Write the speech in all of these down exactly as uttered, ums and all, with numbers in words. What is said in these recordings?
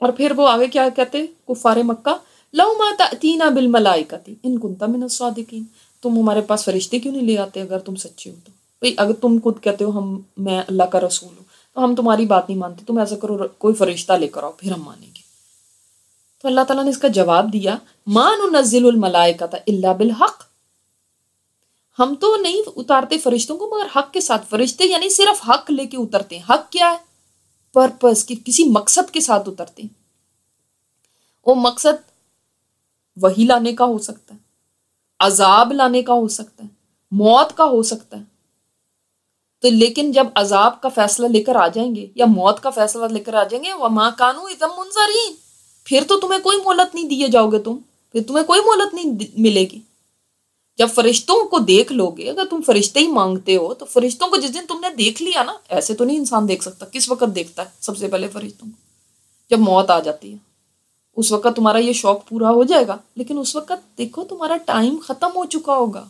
اور پھر وہ آگے کیا کہتے کفار مکہ، لو ما تأتینا بالملائکۃ ان کنت من الصادقین، تم ہمارے پاس فرشتے کیوں نہیں لے آتے اگر تم سچے ہو تو؟ بھئی اگر تم خود کہتے ہو ہم میں اللہ کا رسول ہوں تو ہم تمہاری بات نہیں مانتے، تم ایسا کرو کوئی فرشتہ لے کر آؤ پھر ہم مانیں گے۔ تو اللہ تعالیٰ نے اس کا جواب دیا، ما ننزل الملائکۃ الا بالحق، ہم تو نہیں اتارتے فرشتوں کو مگر حق کے ساتھ۔ فرشتے یعنی صرف حق لے کے اترتے ہیں۔ حق کیا ہے؟ پرپس، کی کسی مقصد کے ساتھ اترتے ہیں۔ وہ مقصد وحی لانے کا ہو سکتا ہے، عذاب لانے کا ہو سکتا ہے، موت کا ہو سکتا ہے۔ تو لیکن جب عذاب کا فیصلہ لے کر آ جائیں گے یا موت کا فیصلہ لے کر آ جائیں گے، وما کانوا اذا منظرین، پھر تو تمہیں کوئی مہلت نہیں دیے جاؤ گے، تم پھر تمہیں کوئی مہلت نہیں ملے گی۔ جب فرشتوں کو دیکھ لو گے، اگر تم فرشتے ہی مانگتے ہو تو فرشتوں کو جس دن تم نے دیکھ لیا نا، ایسے تو نہیں انسان دیکھ سکتا۔ کس وقت دیکھتا ہے سب سے پہلے فرشتوں کو؟ جب موت آ جاتی ہے، اس وقت تمہارا یہ شوق پورا ہو جائے گا، لیکن اس وقت دیکھو تمہارا ٹائم ختم ہو چکا ہوگا،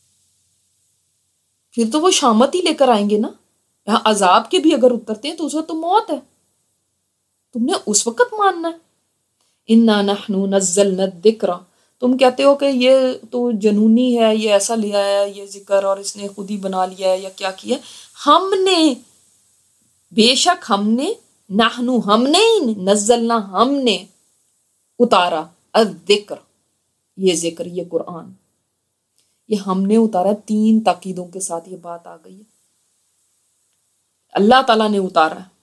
پھر تو وہ شامت ہی لے کر آئیں گے نا۔ یہاں عذاب کے بھی اگر اترتے ہیں تو اس وقت تو موت ہے، تم نے اس وقت ماننا ہے۔ انا نحن نزلنا الذکر، تم کہتے ہو کہ یہ تو جنونی ہے، یہ ایسا لیا ہے یہ ذکر اور اس نے خود ہی بنا لیا ہے یا کیا کیا ہے۔ ہم نے، بے شک ہم نے، نحن ہم نے، نزلنا ہم نے اتارا، الذکر یہ ذکر، یہ قرآن، یہ ہم نے اتارا۔ تین تاکیدوں کے ساتھ یہ بات آ گئی ہے، اللہ تعالیٰ نے اتارا ہے۔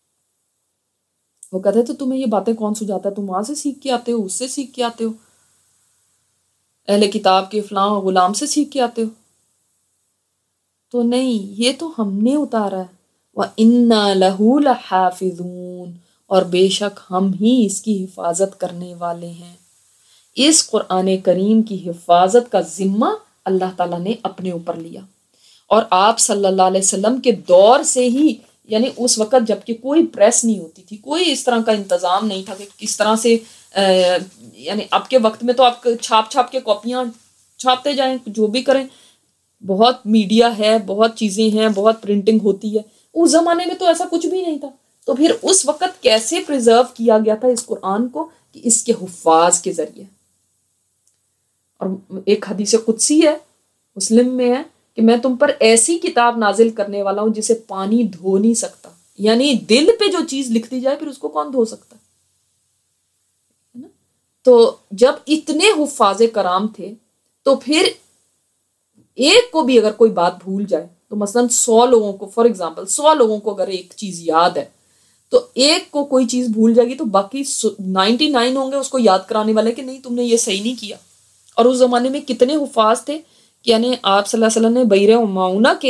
وہ کہتے تھے تمہیں یہ باتیں کون سجاتا ہے، تم وہاں سے سیکھ کے آتے ہو، اس سے سیکھ کے آتے ہو، اہل کتاب کے فلاں غلام سے سیکھ کے آتے ہو۔ تو نہیں، یہ تو ہم نے اتارا ہے۔ وَإِنَّا لَهُ لَحَافِظُونَ، اور بے شک ہم ہی اس کی حفاظت کرنے والے ہیں۔ اس قرآن کریم کی حفاظت کا ذمہ اللہ تعالیٰ نے اپنے اوپر لیا، اور آپ صلی اللہ علیہ وسلم کے دور سے ہی، یعنی اس وقت جب کہ کوئی پریس نہیں ہوتی تھی، کوئی اس طرح کا انتظام نہیں تھا کہ کس طرح سے، یعنی اب کے وقت میں تو آپ چھاپ چھاپ کے کاپیاں چھاپتے جائیں، جو بھی کریں، بہت میڈیا ہے، بہت چیزیں ہیں، بہت پرنٹنگ ہوتی ہے۔ اس زمانے میں تو ایسا کچھ بھی نہیں تھا، تو پھر اس وقت کیسے پریزرو کیا گیا تھا اس قرآن کو؟ کہ اس کے حفاظ کے ذریعے۔ اور ایک حدیث قدسی ہے، مسلم میں ہے، کہ میں تم پر ایسی کتاب نازل کرنے والا ہوں جسے پانی دھو نہیں سکتا، یعنی دل پہ جو چیز لکھ دی جائے پھر اس کو کون دھو سکتا ہے نا؟ تو جب اتنے حفاظ کرام تھے تو پھر ایک کو بھی اگر کوئی بات بھول جائے، تو مثلاً سو لوگوں کو، فار ایگزامپل سو لوگوں کو اگر ایک چیز یاد ہے تو ایک کو کوئی چیز بھول جائے گی تو باقی نائنٹی نائن ہوں گے اس کو یاد کرانے والے کہ نہیں تم نے یہ صحیح نہیں کیا۔ اور اس زمانے میں کتنے حفاظ تھے کہ یعنی آپ صلی اللہ علیہ وسلم نے بئر معونہ کے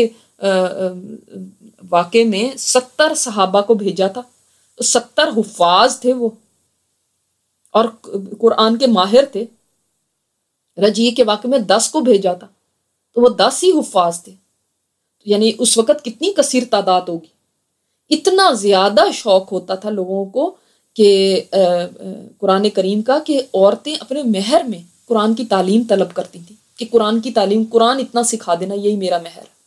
واقعے میں ستر صحابہ کو بھیجا تھا، تو ستر حفاظ تھے وہ، اور قرآن کے ماہر تھے۔ رجیع کے واقعے میں دس کو بھیجا تھا، تو وہ دس ہی حفاظ تھے، یعنی اس وقت کتنی کثیر تعداد ہوگی۔ اتنا زیادہ شوق ہوتا تھا لوگوں کو کہ قرآن کریم کا، کہ عورتیں اپنے مہر میں قرآن کی تعلیم طلب کرتی تھیں کہ قرآن کی تعلیم، قرآن اتنا سکھا دینا، یہی میرا مہر ہے۔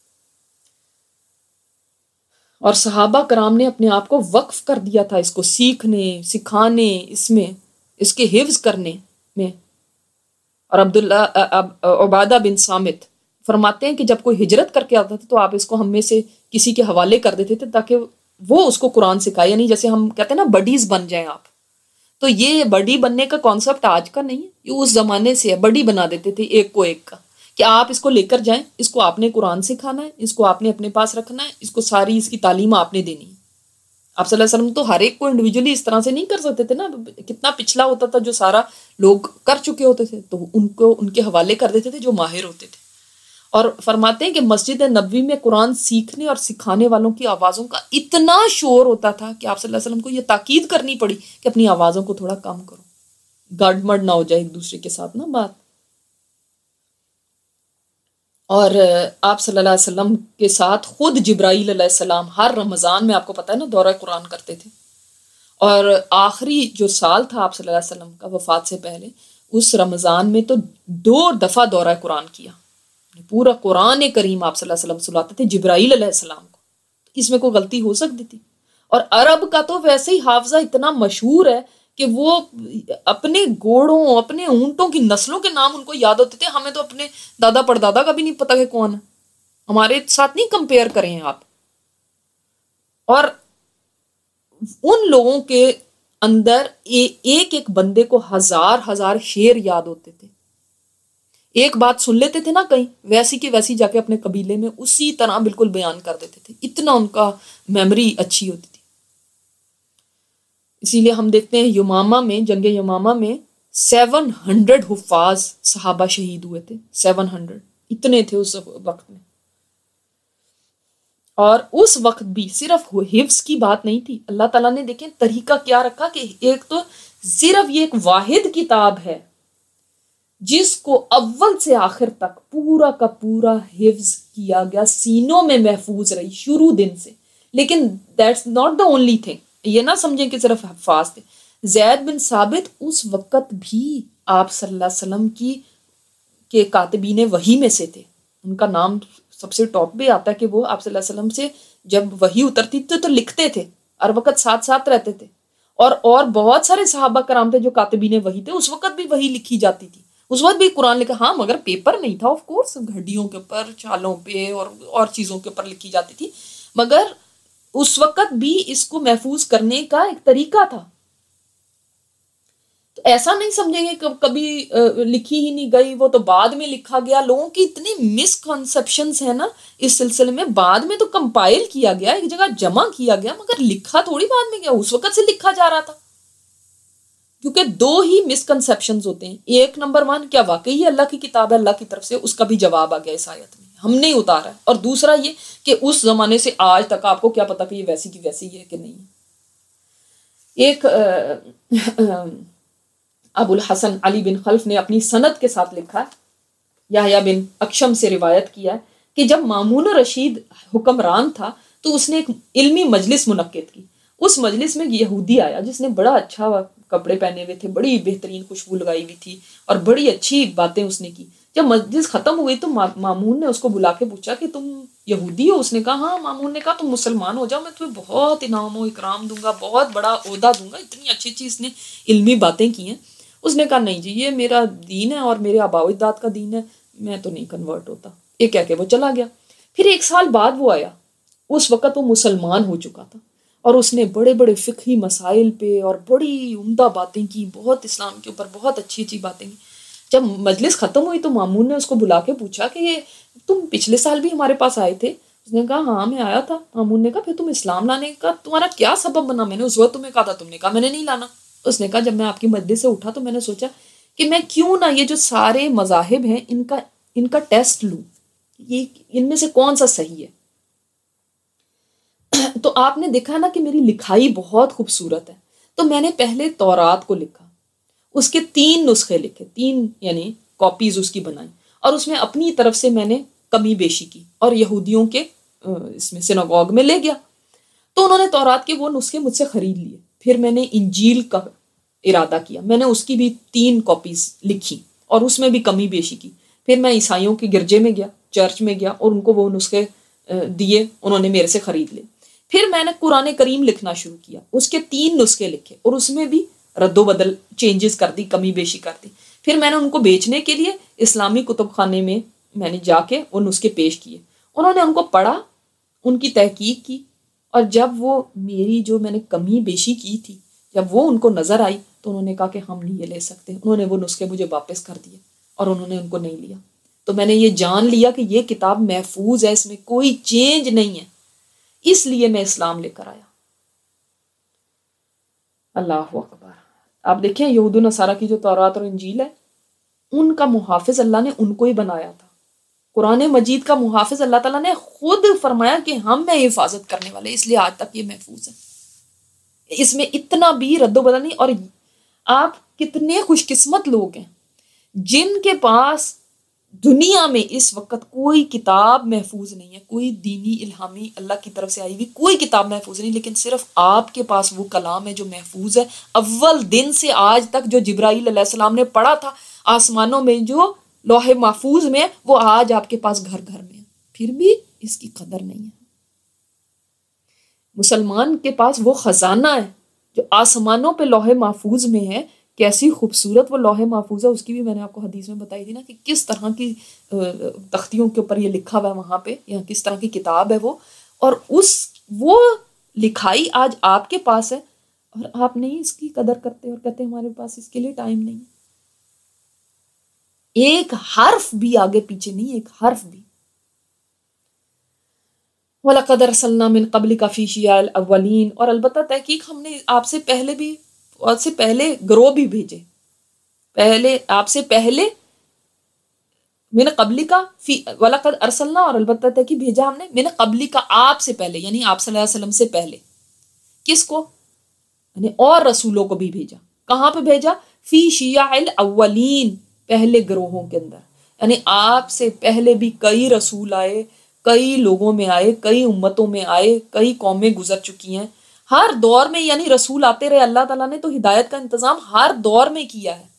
اور صحابہ کرام نے اپنے آپ کو وقف کر دیا تھا اس کو سیکھنے، سکھانے، اس میں اس کے حفظ کرنے میں۔ اور عبداللہ عبادہ بن صامت فرماتے ہیں کہ جب کوئی ہجرت کر کے آتا تھا تو آپ اس کو ہم میں سے کسی کے حوالے کر دیتے تھے تاکہ وہ اس کو قرآن سکھائے، یعنی جیسے ہم کہتے ہیں نا بڈیز بن جائیں آپ۔ تو یہ بڈی بننے کا کانسیپٹ آج کا نہیں ہے، یہ اس زمانے سے ہے، بڈی بنا دیتے تھے ایک کو ایک کا، کہ آپ اس کو لے کر جائیں، اس کو آپ نے قرآن سکھانا ہے، اس کو آپ نے اپنے پاس رکھنا ہے، اس کو ساری اس کی تعلیم آپ نے دینی ہے۔ آپ صلی اللہ علیہ وسلم تو ہر ایک کو انڈیویجولی اس طرح سے نہیں کر سکتے تھے نا، کتنا پچھلا ہوتا تھا جو سارا لوگ کر چکے ہوتے تھے، تو ان کو ان کے حوالے کر دیتے تھے جو ماہر ہوتے تھے۔ اور فرماتے ہیں کہ مسجد نبوی میں قرآن سیکھنے اور سکھانے والوں کی آوازوں کا اتنا شور ہوتا تھا کہ آپ صلی اللہ علیہ وسلم کو یہ تاکید کرنی پڑی کہ اپنی آوازوں کو تھوڑا کم کرو، گڑمڑ نہ ہو جائے ایک دوسرے کے ساتھ نا بات۔ اور آپ صلی اللہ علیہ وسلم کے ساتھ خود جبرائیل علیہ السلام ہر رمضان میں، آپ کو پتہ ہے نا، دورہ قرآن کرتے تھے۔ اور آخری جو سال تھا آپ صلی اللہ علیہ وسلم کا وفات سے پہلے، اس رمضان میں تو دو دفعہ دورہ قرآن کیا، پورا قرآن کریم آپ صلی اللہ علیہ وسلم سناتے تھے جبرائیل علیہ السلام کو۔ اس میں کوئی غلطی ہو سکتی تھی؟ اور عرب کا تو ویسے ہی حافظہ اتنا مشہور ہے کہ وہ اپنے گھوڑوں اپنے اونٹوں کی نسلوں کے نام ان کو یاد ہوتے تھے. ہمیں تو اپنے دادا پردادا کا بھی نہیں پتا کہ کون ہے. ہمارے ساتھ نہیں کمپیئر کریں آپ. اور ان لوگوں کے اندر ایک ایک بندے کو ہزار ہزار شعر یاد ہوتے تھے. ایک بات سن لیتے تھے نا کہیں، ویسی کی ویسی جا کے اپنے قبیلے میں اسی طرح بالکل بیان کر دیتے تھے. اتنا ان کا میموری اچھی ہوتی تھی. اسی لیے ہم دیکھتے ہیں یمامہ میں، جنگ یمامہ میں سیون ہنڈریڈ حفاظ صحابہ شہید ہوئے تھے. سیون ہنڈریڈ اتنے تھے اس وقت میں. اور اس وقت بھی صرف حفظ کی بات نہیں تھی. اللہ تعالیٰ نے دیکھیں طریقہ کیا رکھا کہ ایک تو صرف یہ ایک واحد کتاب ہے جس کو اول سے آخر تک پورا کا پورا حفظ کیا گیا، سینوں میں محفوظ رہی شروع دن سے. لیکن that's not the only thing. یہ نہ سمجھیں کہ صرف حفاظ تھے. زید بن ثابت اس وقت بھی آپ صلی اللہ علیہ وسلم کی کے کاتبین وحی میں سے تھے. ان کا نام سب سے ٹاپ پہ آتا ہے کہ وہ آپ صلی اللہ علیہ وسلم سے جب وحی اترتی تھی تو لکھتے تھے، ہر وقت ساتھ ساتھ رہتے تھے. اور اور بہت سارے صحابہ کرام تھے جو کاتبین وحی تھے. اس وقت بھی وحی لکھی جاتی تھی، اس وقت بھی قرآن لکھا. ہاں مگر پیپر نہیں تھا، آف کورس گھڑیوں کے اوپر، چالوں پہ اور اور چیزوں کے اوپر لکھی جاتی تھی. مگر اس وقت بھی اس کو محفوظ کرنے کا ایک طریقہ تھا. تو ایسا نہیں سمجھیں گے کہ کبھی لکھی ہی نہیں گئی، وہ تو بعد میں لکھا گیا. لوگوں کی اتنی مس کنسپشنز ہیں نا اس سلسلے میں. بعد میں تو کمپائل کیا گیا، ایک جگہ جمع کیا گیا، مگر لکھا تھوڑی بعد میں گیا، اس وقت سے لکھا جا رہا تھا. کیونکہ دو ہی مس کنسپشنز ہوتے ہیں. ایک نمبر ون، کیا واقعی یہ اللہ کی کتاب ہے اللہ کی طرف سے؟ اس کا بھی جواب آ گیا اس آیت میں، ہم نہیں اتارا ہے. اور دوسرا یہ کہ اس زمانے سے آج تک آپ کو کیا پتا کہ یہ ویسی کی ویسی ہے کہ نہیں. ایک ابو الحسن علی بن خلف نے اپنی سند کے ساتھ لکھا ہے، یحییٰ بن اکشم سے روایت کیا ہے کہ جب مامون رشید حکمران تھا تو اس نے ایک علمی مجلس منعقد کی. اس مجلس میں یہودی آیا جس نے بڑا اچھا کپڑے پہنے ہوئے تھے، بڑی بہترین خوشبو لگائی ہوئی تھی اور بڑی اچھی باتیں اس نے کی. جب مجلس ختم ہوئی تو مامون نے اس کو بلا کے پوچھا کہ تم یہودی ہو؟ اس نے کہا ہاں. مامون نے کہا تم مسلمان ہو جاؤ، میں تمہیں بہت انعام و اکرام دوں گا، بہت بڑا عہدہ دوں گا. اتنی اچھی اچھی اس نے علمی باتیں کی ہیں. اس نے کہا نہیں جی، یہ میرا دین ہے اور میرے آباء و اجداد کا دین ہے، میں تو نہیں کنورٹ ہوتا. یہ کہہ کے وہ چلا گیا. پھر ایک سال بعد وہ آیا. اس وقت وہ مسلمان ہو چکا تھا اور اس نے بڑے بڑے فقہی مسائل پہ اور بڑی عمدہ باتیں کی، بہت اسلام کے اوپر بہت اچھی اچھی باتیں کی. جب مجلس ختم ہوئی تو مامون نے اس کو بلا کے پوچھا کہ یہ تم پچھلے سال بھی ہمارے پاس آئے تھے؟ اس نے کہا ہاں میں آیا تھا. مامون نے کہا پھر تم اسلام لانے کا تمہارا کیا سبب بنا؟ میں نے اس وقت تمہیں کہا تھا، تم نے کہا میں نے نہیں لانا. اس نے کہا جب میں آپ کی مجلس سے اٹھا تو میں نے سوچا کہ میں کیوں نہ یہ جو سارے مذاہب ہیں ان کا ان کا ٹیسٹ لوں، یہ ان میں سے کون سا صحیح ہے. تو آپ نے دیکھا نا کہ میری لکھائی بہت خوبصورت ہے. تو میں نے پہلے تورات کو لکھا، اس کے تین نسخے لکھے، تین یعنی کاپیز اس کی بنائی، اور اس میں اپنی طرف سے میں نے کمی بیشی کی اور یہودیوں کے اس میں سیناگوگ میں لے گیا. تو انہوں نے تورات کے وہ نسخے مجھ سے خرید لیے. پھر میں نے انجیل کا ارادہ کیا، میں نے اس کی بھی تین کاپیز لکھی اور اس میں بھی کمی بیشی کی. پھر میں عیسائیوں کے گرجے میں گیا، چرچ میں گیا اور ان کو وہ نسخے دیے، انہوں نے میرے سے خرید لے. پھر میں نے قرآن کریم لکھنا شروع کیا، اس کے تین نسخے لکھے اور اس میں بھی رد و بدل چینجز کر دی، کمی بیشی کر دی. پھر میں نے ان کو بیچنے کے لیے اسلامی کتب خانے میں میں نے جا کے وہ نسخے پیش کیے. انہوں نے ان کو پڑھا، ان کی تحقیق کی، اور جب وہ میری جو میں نے کمی بیشی کی تھی جب وہ ان کو نظر آئی تو انہوں نے کہا کہ ہم نہیں یہ لے سکتے. انہوں نے وہ نسخے مجھے واپس کر دیے اور انہوں نے ان کو نہیں لیا. تو میں نے یہ جان لیا کہ یہ کتاب محفوظ ہے، اس میں کوئی چینج نہیں ہے، اس لیے میں اسلام لے کر آیا. اللہ اکبر. آپ دیکھیں یہود و نصارہ کی جو تورات اور انجیل ہے ان کا محافظ اللہ نے ان کو ہی بنایا تھا. قرآن مجید کا محافظ اللہ تعالیٰ نے خود فرمایا کہ ہم میں حفاظت کرنے والے، اس لیے آج تک یہ محفوظ ہے. اس میں اتنا بھی رد و بدل نہیں. اور آپ کتنے خوش قسمت لوگ ہیں جن کے پاس دنیا میں اس وقت کوئی کتاب محفوظ نہیں ہے، کوئی دینی الہامی اللہ کی طرف سے آئی ہوئی کوئی کتاب محفوظ نہیں، لیکن صرف آپ کے پاس وہ کلام ہے جو محفوظ ہے اول دن سے آج تک. جو جبرائیل علیہ السلام نے پڑھا تھا آسمانوں میں، جو لوح محفوظ میں، وہ آج آپ کے پاس گھر گھر میں ہے، پھر بھی اس کی قدر نہیں ہے. مسلمان کے پاس وہ خزانہ ہے جو آسمانوں پہ لوح محفوظ میں ہے. کیسی خوبصورت وہ لوح محفوظ ہے، اس کی بھی میں نے آپ کو حدیث میں بتائی تھی نا کہ کس طرح کی تختیوں کے اوپر یہ لکھا ہوا ہے وہاں پہ، یا کس طرح کی کتاب ہے وہ. اور اس وہ لکھائی آج آپ کے پاس ہے اور آپ نہیں اس کی قدر کرتے اور کہتے ہمارے پاس اس کے لیے ٹائم نہیں. ایک حرف بھی آگے پیچھے نہیں، ایک حرف بھی. وَلَقَدْ أَرْسَلْنَا مِن قَبْلِكَ فِي شِيَعِ الْأَوَّلِينَ، اور البتہ تحقیق ہم نے آپ سے پہلے بھی اور سے پہلے گروہ بھی بھیجے. پہلے آپ سے پہلے من قبلی کا فی وَلَقَدْ أَرْسَلْنَا، اور البتہ تحقیق بھیجا ہم نے من قبلی کا آپ سے پہلے، یعنی آپ صلی اللہ علیہ وسلم سے پہلے. کس کو؟ یعنی اور رسولوں کو بھی بھیجا. کہاں پہ بھیجا؟ فی شیع الاولین، پہلے گروہوں کے اندر. یعنی آپ سے پہلے بھی کئی رسول آئے، کئی لوگوں میں آئے، کئی امتوں میں آئے، کئی قومیں گزر چکی ہیں. ہر دور میں یعنی رسول آتے رہے. اللہ تعالیٰ نے تو ہدایت کا انتظام ہر دور میں کیا ہے.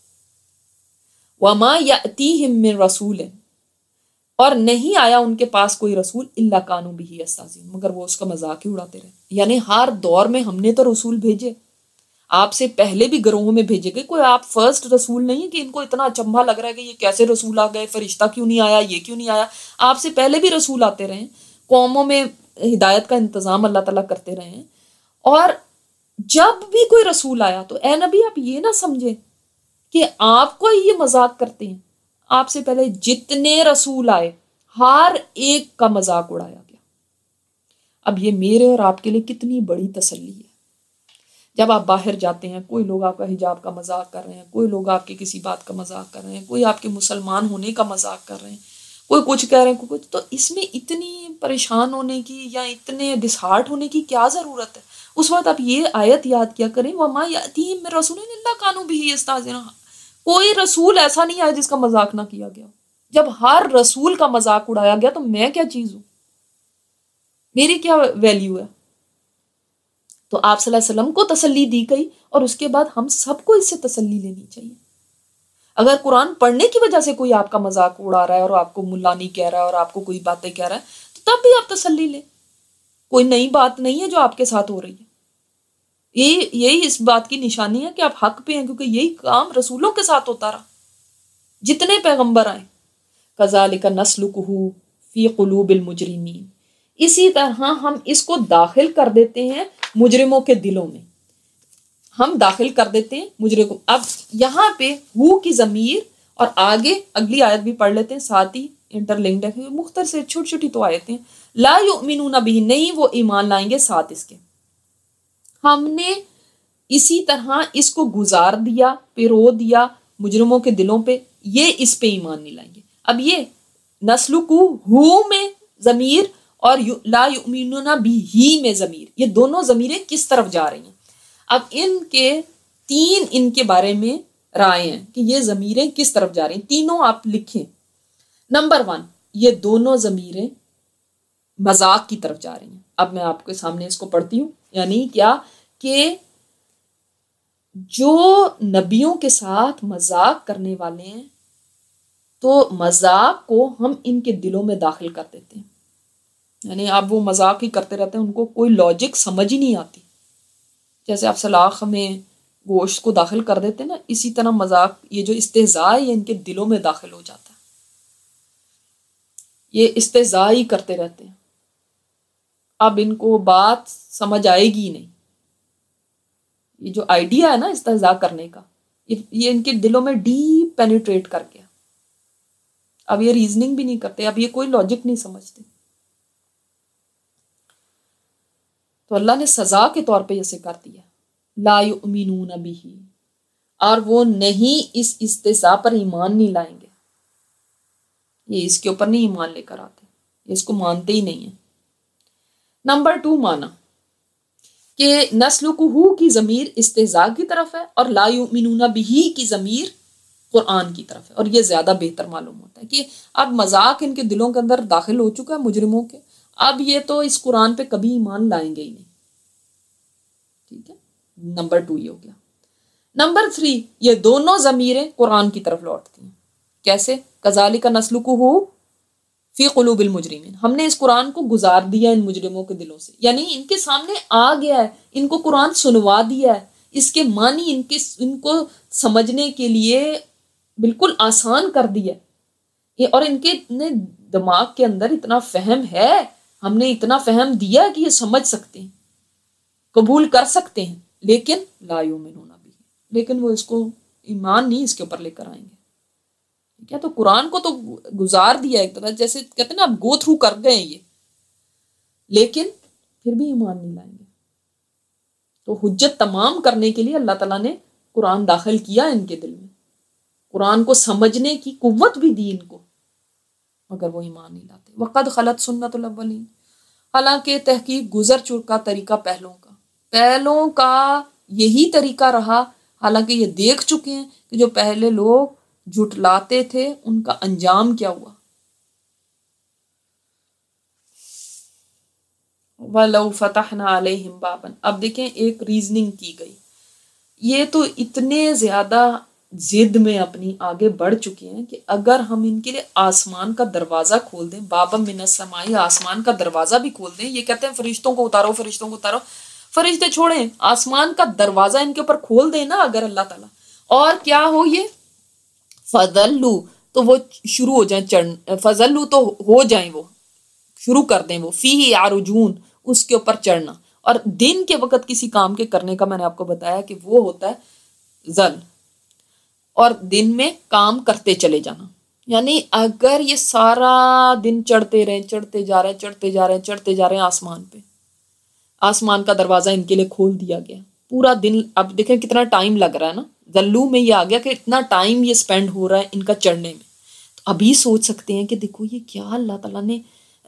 وَمَا يَأْتِيهِم مِّن رَسُولٍ، اور نہیں آیا ان کے پاس کوئی رسول الا کانوا بہ یستہزئون، مگر وہ اس کا مذاق ہی اڑاتے رہے. یعنی ہر دور میں ہم نے تو رسول بھیجے، آپ سے پہلے بھی گروہوں میں بھیجے گئے. کوئی آپ فرسٹ رسول نہیں ہے کہ ان کو اتنا اچنبھا لگ رہا ہے کہ یہ کیسے رسول آ گئے، فرشتہ کیوں نہیں آیا، یہ کیوں نہیں آیا. آپ سے پہلے بھی رسول آتے رہے، قوموں میں ہدایت کا انتظام اللہ تعالیٰ کرتے رہے ہیں. اور جب بھی کوئی رسول آیا تو اے نبی آپ یہ نہ سمجھے کہ آپ کو یہ مذاق کرتے ہیں. آپ سے پہلے جتنے رسول آئے ہر ایک کا مذاق اڑایا گیا. اب یہ میرے اور آپ کے لیے کتنی بڑی تسلی ہے. جب آپ باہر جاتے ہیں، کوئی لوگ آپ کا حجاب کا مذاق کر رہے ہیں، کوئی لوگ آپ کے کسی بات کا مذاق کر رہے ہیں، کوئی آپ کے مسلمان ہونے کا مذاق کر رہے ہیں، کوئی کچھ کہہ رہے ہیں، کوئی کچھ، تو اس میں اتنی پریشان ہونے کی یا اتنے ڈسہارٹ ہونے کی کیا ضرورت ہے؟ اس وقت آپ یہ آیت یاد کیا کریں، وَمَا يَأْتِيهِم مِّن رَّسُولٍ إِلَّا كَانُوا بِهِ يَسْتَهْزِئُونَ. کوئی رسول ایسا نہیں آیا جس کا مذاق نہ کیا گیا. جب ہر رسول کا مذاق اڑایا گیا تو میں کیا چیز ہوں، میری کیا ویلیو ہے؟ تو آپ صلی اللہ علیہ وسلم کو تسلی دی گئی اور اس کے بعد ہم سب کو اس سے تسلی لینی چاہیے. اگر قرآن پڑھنے کی وجہ سے کوئی آپ کا مذاق اڑا رہا ہے اور آپ کو ملا نہیں کہہ رہا ہے اور آپ کو کوئی باتیں کہہ رہا ہے تو تب بھی آپ تسلی لیں. کوئی نئی بات نہیں ہے جو آپ کے ساتھ ہو رہی ہے. یہی یہی اس بات کی نشانی ہے کہ آپ حق پہ ہیں، کیونکہ یہی کام رسولوں کے ساتھ ہوتا رہا، جتنے پیغمبر آئے. کذالک نسلکہ فی قلوب المجرمین، اسی طرح ہم اس کو داخل کر دیتے ہیں مجرموں کے دلوں میں. ہم داخل کر دیتے ہیں مجرم کو. اب یہاں پہ ہو کی ضمیر اور آگے اگلی آیت بھی پڑھ لیتے ہیں، ساتھ ہی انٹر لنکڈ ہے، مختصر سے چھوٹی چھوٹی تو آیتیں. لا یؤمنون بہ، نہیں وہ ایمان لائیں گے ساتھ اس کے. ہم نے اسی طرح اس کو گزار دیا، پیرو دیا مجرموں کے دلوں پہ، یہ اس پہ ایمان نہیں لائیں گے. اب یہ نسلکو ہو میں ضمیر اور لا یؤمنون بہ میں ضمیر، یہ دونوں ضمیریں کس طرف جا رہی ہیں؟ اب ان کے تین ان کے بارے میں رائے ہیں کہ یہ ضمیریں کس طرف جا رہی ہیں. تینوں آپ لکھیں. نمبر ون، یہ دونوں ضمیریں مذاق کی طرف جا رہی ہیں. اب میں آپ کے سامنے اس کو پڑھتی ہوں. یعنی کیا کہ جو نبیوں کے ساتھ مذاق کرنے والے ہیں تو مذاق کو ہم ان کے دلوں میں داخل کر دیتے ہیں. یعنی اب وہ مذاق ہی کرتے رہتے ہیں، ان کو کوئی لاجک سمجھ ہی نہیں آتی. جیسے آپ سلاخ میں گوشت کو داخل کر دیتے ہیں نا، اسی طرح مذاق، یہ جو استہزاء ہے یہ ان کے دلوں میں داخل ہو جاتا ہے. یہ استہزاء ہی کرتے رہتے ہیں. اب ان کو بات سمجھ آئے گی نہیں. یہ جو آئیڈیا ہے نا استہزاء کرنے کا، یہ ان کے دلوں میں ڈیپ پینیٹریٹ کر گیا. اب یہ ریزننگ بھی نہیں کرتے، اب یہ کوئی لاجک نہیں سمجھتے. تو اللہ نے سزا کے طور پہ اسے کر دیا، لا یؤمنون بہ، اور وہ نہیں اس استہزاء پر ایمان نہیں لائیں گے. یہ اس کے اوپر نہیں ایمان لے کر آتے، یہ اس کو مانتے ہی نہیں ہیں. نمبر ٹو مانا کہ نسلکہ کی ضمیر استہزاء کی طرف ہے اور لا یؤمنون بہ کی ضمیر قرآن کی طرف ہے. اور یہ زیادہ بہتر معلوم ہوتا ہے کہ اب مذاق ان کے دلوں کے اندر داخل ہو چکا ہے مجرموں کے. اب یہ تو اس قرآن پہ کبھی ایمان لائیں گے ہی نہیں. ٹھیک ہے، نمبر ٹو یہ ہو گیا. نمبر تھری، یہ دونوں ضمیریں قرآن کی طرف لوٹتی ہیں. کیسے؟ کذالک نسلکہ فی قلوب المجرمین، ہم نے اس قرآن کو گزار دیا ان مجرموں کے دلوں سے، یعنی ان کے سامنے آ گیا ہے، ان کو قرآن سنوا دیا ہے، اس کے معنی ان کے ان کو سمجھنے کے لیے بالکل آسان کر دیا ہے، اور ان کے اتنے دماغ کے اندر اتنا فہم ہے، ہم نے اتنا فہم دیا کہ یہ سمجھ سکتے ہیں، قبول کر سکتے ہیں، لیکن لا یؤمنون بھی، لیکن وہ اس کو ایمان نہیں اس کے اوپر لے کر آئیں گے۔ کیا تو قرآن کو تو گزار دیا ایک طرح، جیسے کہتے ہیں نا اب گو تھرو کر گئے ہیں یہ، لیکن پھر بھی ایمان نہیں لائیں گے۔ تو حجت تمام کرنے کے لیے اللہ تعالیٰ نے قرآن داخل کیا ان کے دل میں، قرآن کو سمجھنے کی قوت بھی دی ان کو، مگر وہ ایمان نہیں لاتے۔ وقد خلت سنت الاولین، حالانکہ تحقیق گزر چکا طریقہ پہلوں کا، پہلوں کا یہی طریقہ رہا، حالانکہ یہ دیکھ چکے ہیں کہ جو پہلے لوگ جھٹلاتے تھے ان کا انجام کیا ہوا۔ وَلَوْ فَتَحْنَا عَلَيْهِمْ بَابًا، اب دیکھیں ایک ریزننگ کی گئی، یہ تو اتنے زیادہ ضد میں اپنی آگے بڑھ چکے ہیں کہ اگر ہم ان کے لیے آسمان کا دروازہ کھول دیں، بابا من السماء، آسمان کا دروازہ بھی کھول دیں، یہ کہتے ہیں فرشتوں کو اتارو فرشتوں کو اتارو، فرشتے چھوڑیں، آسمان کا دروازہ ان کے اوپر کھول دیں نا اگر اللہ تعالیٰ، اور کیا ہو یہ فضلو، تو وہ شروع ہو جائیں چڑھ، فضلو تو ہو جائیں، وہ شروع کر دیں، وہ فیہ یعرجون، اس کے اوپر چڑھنا۔ اور دن کے وقت کسی کام کے کرنے کا میں نے آپ کو بتایا کہ وہ ہوتا ہے ذل، اور دن میں کام کرتے چلے جانا، یعنی اگر یہ سارا دن چڑھتے رہیں چڑھتے جا رہے ہیں چڑھتے جا رہے ہیں چڑھتے جا رہے ہیں آسمان پہ، آسمان کا دروازہ ان کے لیے کھول دیا گیا پورا دن، اب دیکھیں کتنا ٹائم لگ رہا ہے نا، ذلو میں یہ آ گیا کہ اتنا ٹائم یہ سپینڈ ہو رہا ہے ان کا چڑھنے میں، تو ابھی سوچ سکتے ہیں کہ دیکھو یہ کیا اللہ تعالیٰ نے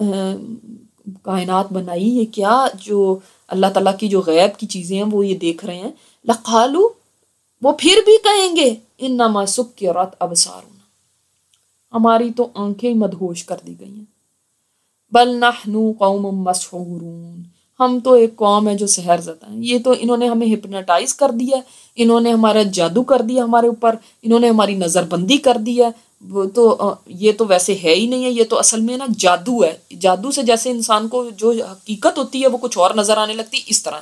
کائنات بنائی، یہ کیا جو اللہ تعالیٰ کی جو غیب کی چیزیں ہیں وہ یہ دیکھ رہے ہیں، لقالو، وہ پھر بھی کہیں گے انما سکرت ابصارنا، ہماری تو آنکھیں مدہوش کر دی گئی ہیں، بل نحن قوم مسحورون، ہم تو ایک قوم ہے جو سحر زدہ ہیں، یہ تو انہوں نے ہمیں ہپناٹائز کر دیا، انہوں نے ہمارا جادو کر دیا ہمارے اوپر، انہوں نے ہماری نظر بندی کر دی ہے، وہ تو یہ تو ویسے ہے ہی نہیں ہے، یہ تو اصل میں نا جادو ہے، جادو سے جیسے انسان کو جو حقیقت ہوتی ہے وہ کچھ اور نظر آنے لگتی، اس طرح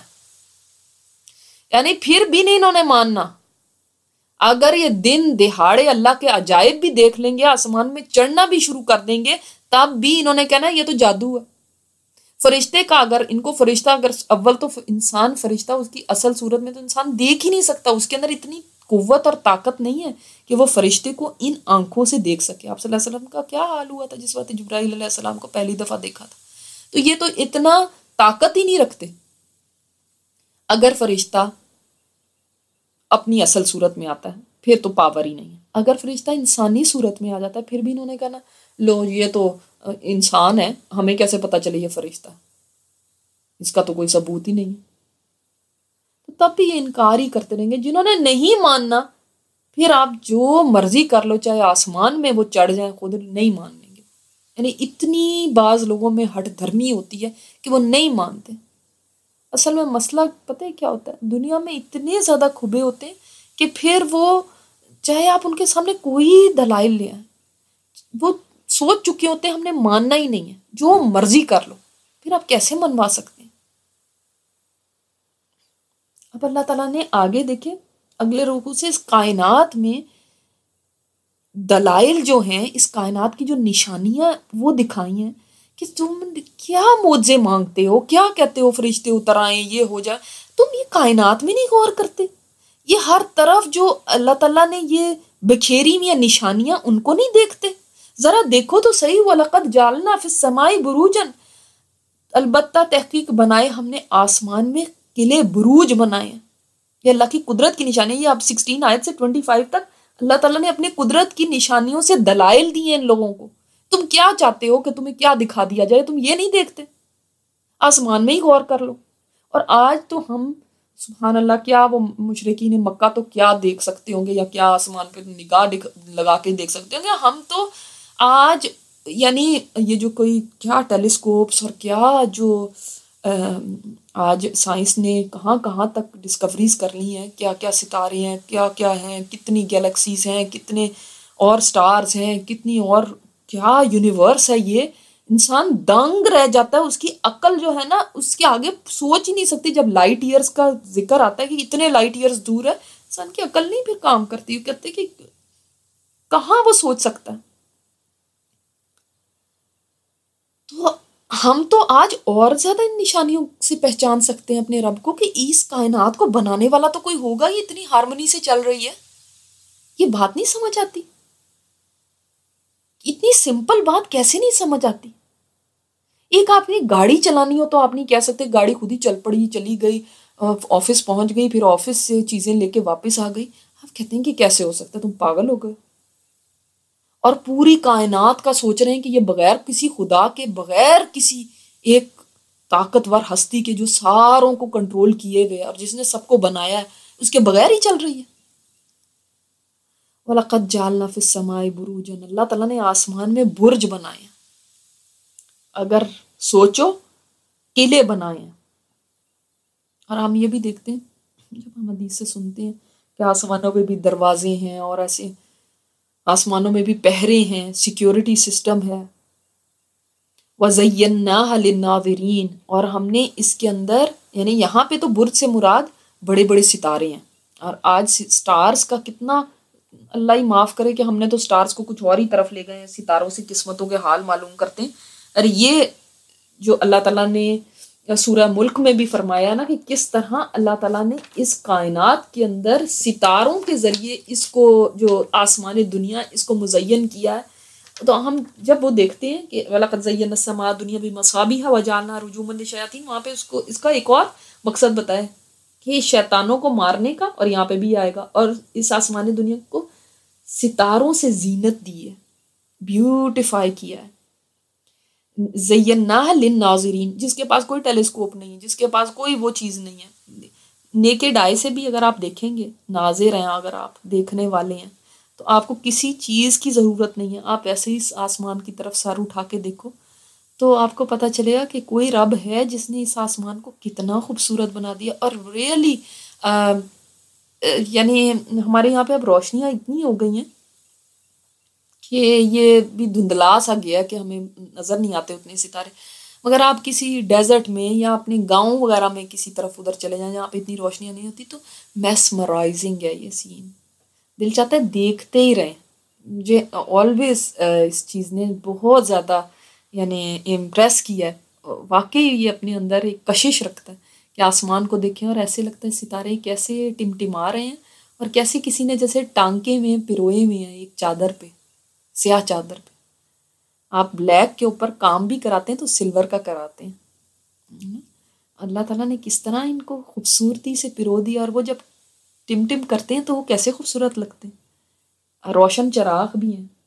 ہے، یعنی پھر بھی نہیں انہوں نے ماننا، اگر یہ دن دہاڑے اللہ کے عجائب بھی دیکھ لیں گے، آسمان میں چڑھنا بھی شروع کر دیں گے، تب بھی انہوں نے کہنا یہ تو جادو ہے۔ فرشتے کا اگر ان کو فرشتہ، اگر اول تو انسان فرشتہ اس کی اصل صورت میں تو انسان دیکھ ہی نہیں سکتا، اس کے اندر اتنی قوت اور طاقت نہیں ہے کہ وہ فرشتے کو ان آنکھوں سے دیکھ سکے۔ آپ صلی اللہ علیہ وسلم کا کیا حال ہوا تھا جس وقت جبرائیل علیہ السلام کو پہلی دفعہ دیکھا تھا، تو یہ تو اتنا طاقت ہی نہیں رکھتے۔ اگر فرشتہ اپنی اصل صورت میں آتا ہے پھر تو پاور ہی نہیں ہے، اگر فرشتہ انسانی صورت میں آ جاتا ہے پھر بھی انہوں نے کہا نا لو یہ تو انسان ہے، ہمیں کیسے پتہ چلے یہ فرشتہ، اس کا تو کوئی ثبوت ہی نہیں ہے، تو تب بھی یہ انکار ہی کرتے رہیں گے۔ جنہوں نے نہیں ماننا پھر آپ جو مرضی کر لو، چاہے آسمان میں وہ چڑھ جائیں، خود نہیں مان لیں گے، یعنی اتنی بعض لوگوں میں ہٹ دھرمی ہوتی ہے کہ وہ نہیں مانتے۔ اصل میں مسئلہ پتہ ہے کیا ہوتا ہے، دنیا میں اتنے زیادہ کھبے ہوتے ہیں کہ پھر وہ چاہے آپ ان کے سامنے کوئی دلائل لے آئیں، وہ سوچ چکے ہوتے ہیں ہم نے ماننا ہی نہیں ہے، جو مرضی کر لو، پھر آپ کیسے منوا سکتے ہیں۔ اب اللہ تعالیٰ نے آگے دیکھیں اگلے رکوع سے اس کائنات میں دلائل جو ہیں، اس کائنات کی جو نشانیاں وہ دکھائی ہیں کہ تم کیا معجزے مانگتے ہو، کیا کہتے ہو فرشتے اتر آئیں یہ ہو جائے، تم یہ کائنات میں نہیں غور کرتے، یہ ہر طرف جو اللہ تعالیٰ نے یہ بکھیری ہوئی نشانیاں ان کو نہیں دیکھتے، ذرا دیکھو تو صحیح، وَلَقَدْ جَعَلْنَا فِي السَّمَاءِ بُرُوجًا، البتہ تحقیق بنائے ہم نے آسمان میں قلعے بروج بنائے ہیں، یہ اللہ کی قدرت کی نشانی ہے۔ یہ اب سکسٹین آیت سے ٹوئنٹی فائیو تک اللہ تعالیٰ نے اپنی قدرت کی نشانیوں سے دلائل دی ہیں ان لوگوں کو، تم کیا چاہتے ہو کہ تمہیں کیا دکھا دیا جائے، تم یہ نہیں دیکھتے، آسمان میں ہی غور کر لو۔ اور آج تو ہم سبحان اللہ، کیا وہ مشرکین مکہ تو کیا دیکھ سکتے ہوں گے، یا کیا آسمان پہ نگاہ لگا کے دیکھ سکتے ہوں گے، ہم تو آج یعنی یہ جو کوئی کیا ٹیلیسکوپس اور کیا جو آج سائنس نے کہاں کہاں تک ڈسکوریز کر لی ہیں، کیا کیا ستارے ہیں، کیا کیا ہیں، کتنی گیلیکسیز ہیں، کتنے اور سٹارز ہیں، کتنی اور کیا یونیورس ہے، یہ انسان دنگ رہ جاتا ہے، اس کی عقل جو ہے نا اس کے آگے سوچ ہی نہیں سکتی. جب لائٹ ایئرز کا ذکر آتا ہے کہ اتنے لائٹ ایئرز دور ہے، انسان کی عقل نہیں پھر کام کرتی. کہتے کہ کہاں وہ سوچ سکتا ہے. تو ہم تو آج اور زیادہ ان نشانیوں سے پہچان سکتے ہیں اپنے رب کو کہ اس کائنات کو بنانے والا تو کوئی ہوگا، یہ اتنی ہارمونی سے چل رہی ہے. یہ بات نہیں سمجھ آتی، اتنی سمپل بات کیسے نہیں سمجھ آتی. ایک آپ نے گاڑی چلانی ہو تو آپ نہیں کہہ سکتے گاڑی خود ہی چل پڑی، چلی گئی، آفس پہنچ گئی، پھر آفس سے چیزیں لے کے واپس آ گئی. آپ کہتے ہیں کہ کیسے ہو سکتا ہے، تم پاگل ہو گئے. اور پوری کائنات کا سوچ رہے ہیں کہ یہ بغیر کسی خدا کے، بغیر کسی ایک طاقتور ہستی کے جو ساروں کو کنٹرول کیے ہوئے اور جس نے سب کو بنایا ہے، اس کے بغیر ہی چل رہی ہے. وَلَقَدْ جَعَلْنَا فِي السَّمَاءِ بُرُوجًا، اللہ تعالیٰ نے آسمان میں برج بنائے ہیں. اگر سوچو قلعے بنائے ہیں. اور ہم یہ بھی دیکھتے ہیں جب ہم حدیث سے سنتے ہیں کہ آسمانوں پہ بھی دروازے ہیں اور ایسے آسمانوں میں بھی پہرے ہیں، سیکیورٹی سسٹم ہے. وَزَيَّنَّاهَا لِلنَّاظِرِينَ، اور ہم نے اس کے اندر، یعنی یہاں پہ تو برج سے مراد بڑے بڑے ستارے ہیں. اور آج سٹارز کا کتنا، اللہ ہی معاف کرے کہ ہم نے تو سٹارز کو کچھ اور ہی طرف لے گئے ہیں، ستاروں سے قسمتوں کے حال معلوم کرتے ہیں. اور یہ جو اللہ تعالیٰ نے سورہ ملک میں بھی فرمایا نا کہ کس طرح اللہ تعالیٰ نے اس کائنات کے اندر ستاروں کے ذریعے اس کو، جو آسمان دنیا، اس کو مزین کیا ہے. تو ہم جب وہ دیکھتے ہیں کہ وَلَقَدْ زَيَّنَّا السَّمَاءَ الدُّنْيَا بِمَصَابِيحَ وَجَعَلْنَاهَا رُجُومًا لِلشَّيَاطِينِ، وہاں پہ اس کو، اس کا ایک اور مقصد بتایا کہ شیطانوں کو مارنے کا، اور یہاں پہ بھی آئے گا. اور اس آسمان دنیا کو ستاروں سے زینت دی ہے، بیوٹیفائی کیا ہے. زیناہ للناظرین، جس کے پاس کوئی ٹیلیسکوپ نہیں ہے، جس کے پاس کوئی وہ چیز نہیں ہے، نیکڈ آئی سے بھی اگر آپ دیکھیں گے، ناظر ہیں اگر آپ دیکھنے والے ہیں، تو آپ کو کسی چیز کی ضرورت نہیں ہے. آپ ایسے ہی آسمان کی طرف سر اٹھا کے دیکھو تو آپ کو پتہ چلے گا کہ کوئی رب ہے جس نے اس آسمان کو کتنا خوبصورت بنا دیا. اور ریئلی یعنی ہمارے یہاں پہ اب روشنیاں اتنی ہو گئی ہیں کہ یہ بھی دھندلا سا گیا کہ ہمیں نظر نہیں آتے اتنے ستارے. مگر آپ کسی ڈیزرٹ میں یا اپنے گاؤں وغیرہ میں کسی طرف ادھر چلے جائیں جہاں پہ اتنی روشنیاں نہیں ہوتی، تو میسمرائزنگ ہے یہ سین. دل چاہتا ہے دیکھتے ہی رہیں. مجھے آلویز اس چیز نے بہت زیادہ یعنی امپریس کیا ہے. واقعی یہ اپنے اندر ایک کشش رکھتا ہے کہ آسمان کو دیکھیں اور ایسے لگتا ہے ستارے کیسے ٹمٹما رہے ہیں، اور کیسے کسی نے جیسے ٹانکے میں پروئے ہوئے ہیں ایک چادر پہ، سیاہ چادر پہ. آپ بلیک کے اوپر کام بھی کراتے ہیں تو سلور کا کراتے ہیں. اللہ تعالیٰ نے کس طرح ان کو خوبصورتی سے پرو دیا، اور وہ جب ٹم ٹم کرتے ہیں تو وہ کیسے خوبصورت لگتے ہیں، روشن چراغ بھی ہیں.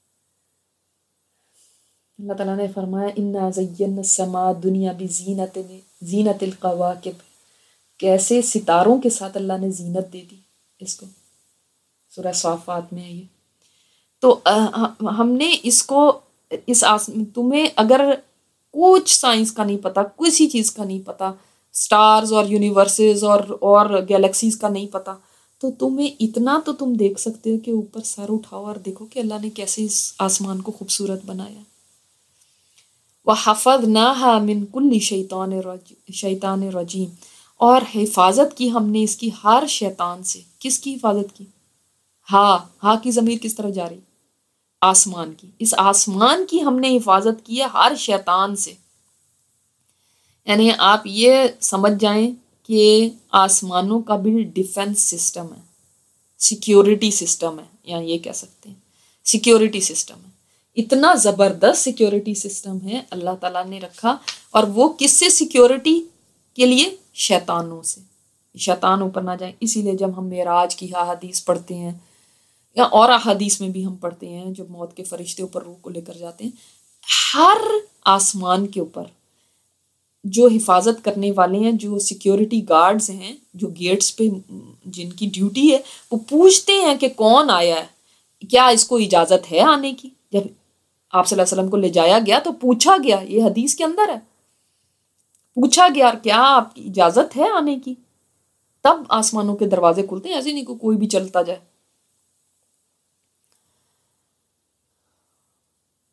اللہ تعالیٰ نے فرمایا انا زینا السماء الدنیا بزینت زینت القواکب، کیسے ستاروں کے ساتھ اللہ نے زینت دے دی اس کو. سورہ صافات میں ہے یہ. تو ہم نے اس کو، اس تمہیں اگر کچھ سائنس کا نہیں پتا، کسی چیز کا نہیں پتا، سٹارز اور یونیورسز اور اور گیلیکسیز کا نہیں پتا، تو تمہیں اتنا تو تم دیکھ سکتے ہو کہ اوپر سر اٹھاؤ اور دیکھو کہ اللہ نے کیسے اس آسمان کو خوبصورت بنایا. وَحَفَظْنَاهَا مِنْ كُلِّ شَيْطَانٍ شیطان رجیم، اور حفاظت کی ہم نے اس کی ہر شیطان سے. کس کی حفاظت کی؟ ہاں ہاں کی ضمیر کس طرف جا رہی؟ آسمان کی. اس آسمان کی ہم نے حفاظت کی ہے ہر شیطان سے. یعنی آپ یہ سمجھ جائیں کہ آسمانوں کا بھی ڈیفنس سسٹم ہے، سیکیورٹی سسٹم ہے، یا یہ کہہ سکتے ہیں سیکیورٹی سسٹم ہے. اتنا زبردست سیکیورٹی سسٹم ہے اللہ تعالیٰ نے رکھا. اور وہ کس سے سیکیورٹی کے لیے؟ شیطانوں سے. شیطان اوپر نہ جائیں. اسی لیے جب ہم معراج کی حدیث پڑھتے ہیں، یا اور احادیث میں بھی ہم پڑھتے ہیں جب موت کے فرشتے اوپر روح کو لے کر جاتے ہیں، ہر آسمان کے اوپر جو حفاظت کرنے والے ہیں، جو سیکیورٹی گارڈز ہیں، جو گیٹس پہ جن کی ڈیوٹی ہے، وہ پوچھتے ہیں کہ کون آیا ہے، کیا اس کو اجازت ہے آنے کی. جب آپ صلی اللہ علیہ وسلم کو لے جایا گیا تو پوچھا گیا، یہ حدیث کے اندر ہے، پوچھا گیا کیا آپ کی اجازت ہے آنے کی. تب آسمانوں کے دروازے کھلتے ہیں، ایسے نہیں کہ کوئی بھی چلتا جائے.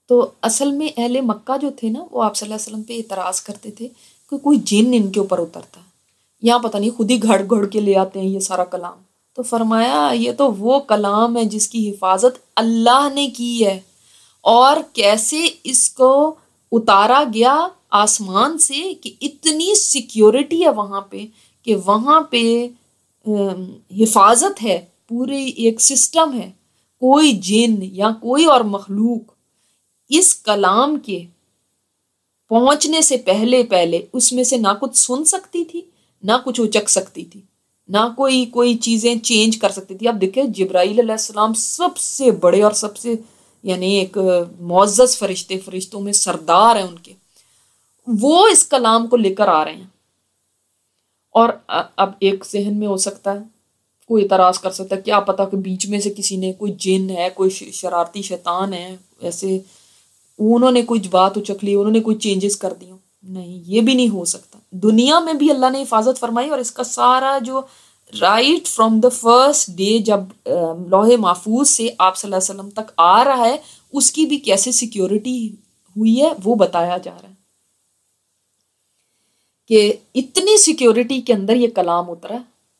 تو اصل میں اہل مکہ جو تھے نا وہ آپ صلی اللہ علیہ وسلم پہ اعتراض کرتے تھے کہ کوئی جن ان کے اوپر اترتا ہے، یہاں پتہ نہیں خود ہی گھڑ گھڑ کے لے آتے ہیں یہ سارا کلام. تو فرمایا یہ تو وہ کلام ہے جس کی حفاظت اللہ نے کی ہے، اور کیسے اس کو اتارا گیا آسمان سے کہ اتنی سیکیورٹی ہے وہاں پہ کہ وہاں پہ حفاظت ہے، پورے ایک سسٹم ہے، کوئی جن یا کوئی اور مخلوق اس کلام کے پہنچنے سے پہلے پہلے اس میں سے نہ کچھ سن سکتی تھی، نہ کچھ اچک سکتی تھی، نہ کوئی کوئی چیزیں چینج کر سکتی تھی. اب دیکھیں جبرائیل علیہ السلام سب سے بڑے اور سب سے یعنی ایک معزز فرشتے، فرشتوں میں سردار ہیں ان کے، وہ اس کلام کو لے کر آ رہے ہیں. اور اب ایک ذہن میں ہو سکتا ہے کوئی اعتراض کر سکتا ہے، کیا پتا کہ بیچ میں سے کسی نے کوئی جن ہے، کوئی شرارتی شیطان ہے، ایسے انہوں نے کچھ بات اچک لی، انہوں نے کوئی چینجز کر دی. نہیں، یہ بھی نہیں ہو سکتا. دنیا میں بھی اللہ نے حفاظت فرمائی، اور اس کا سارا جو right from the first day جب لوح محفوظ سے آپ صلی اللہ علیہ وسلم تک آ رہا ہے اس کی بھی کیسے سیکیورٹی ہوئی ہے وہ بتایا جا رہا ہے کہ اتنی سیکیورٹی کے اندر یہ کلام اترا،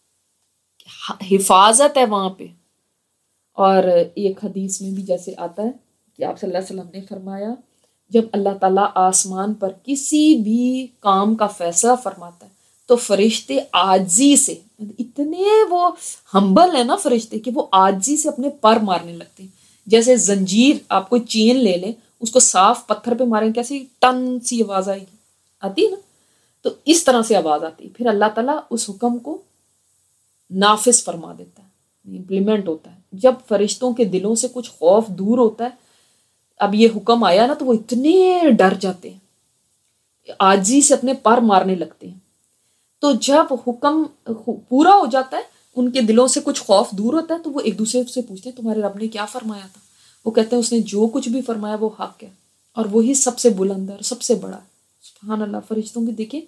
حفاظت ہے وہاں پہ. اور ایک حدیث میں بھی جیسے آتا ہے کہ آپ صلی اللہ علیہ وسلم نے فرمایا جب اللہ تعالیٰ آسمان پر کسی بھی کام کا فیصلہ فرماتا ہے تو فرشتے عاجزی سے، اتنے وہ ہمبل ہے نا فرشتے کہ وہ عاجزی سے اپنے پر مارنے لگتے ہیں. جیسے زنجیر آپ کوئی چین لے لیں، اس کو صاف پتھر پہ ماریں کیسی ٹن سی آواز آئے گی، آتی ہے نا، تو اس طرح سے آواز آتی ہے. پھر اللہ تعالیٰ اس حکم کو نافذ فرما دیتا ہے، امپلیمنٹ ہوتا ہے. جب فرشتوں کے دلوں سے کچھ خوف دور ہوتا ہے، اب یہ حکم آیا نا تو وہ اتنے ڈر جاتے ہیں، عاجزی سے اپنے پر مارنے لگتے ہیں. تو جب حکم پورا ہو جاتا ہے، ان کے دلوں سے کچھ خوف دور ہوتا ہے، تو وہ ایک دوسرے سے پوچھتے ہیں تمہارے رب نے کیا فرمایا تھا؟ وہ کہتے ہیں اس نے جو کچھ بھی فرمایا وہ حق ہے، اور وہی سب سے بلند ہے اور سب سے بڑا ہے. سبحان اللہ. فرشتوں کی دیکھیں